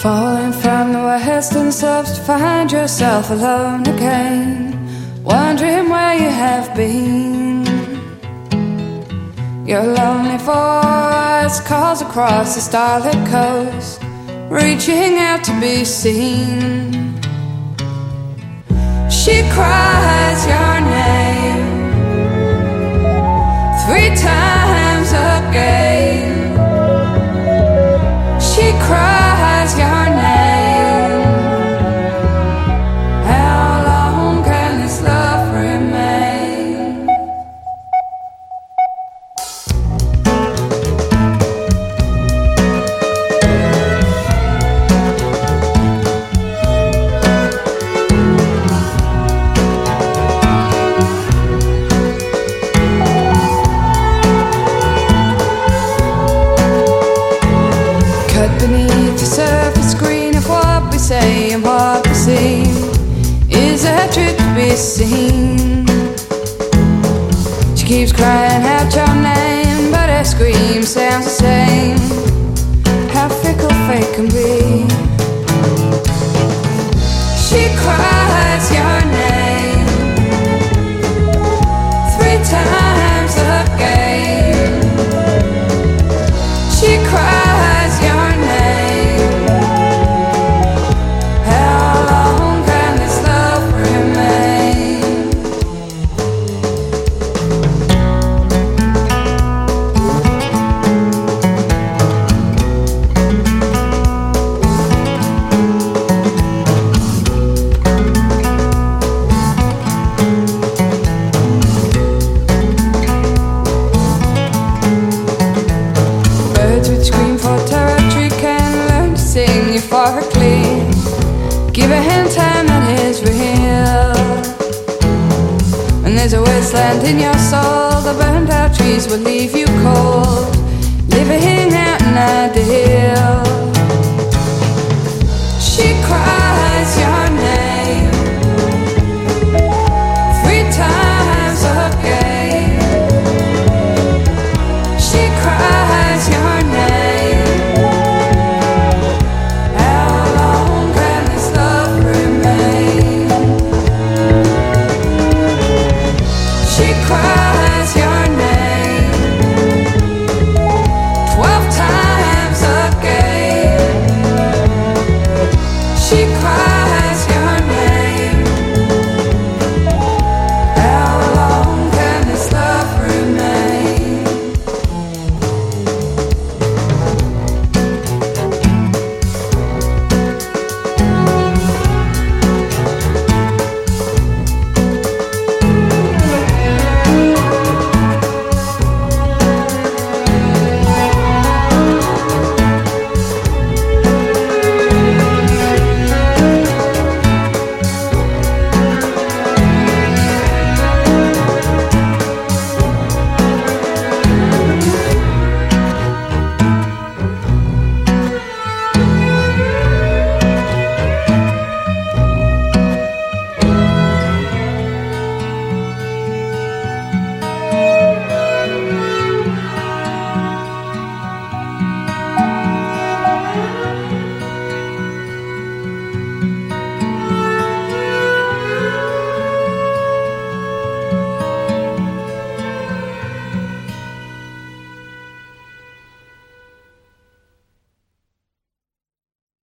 Falling from the western slopes to find yourself alone again, wondering where you have been. Your lonely voice calls across the starlit coast, reaching out to be seen. She cries your name 3 times again. She cries your name. How long can this love remain? Cut beneath the surface green of what we say and what we seem. Is that truth to be seen? She keeps crying out your name, but her scream sounds the same. How fickle fate can be. She cries your name 3 times again. She cries your name. How long can this love remain? Birds which scream for territory can learn to sing euphorically. Give a hand time that is real. When there's a wasteland in your soul, the burned out trees will leave you cold, living out an ideal.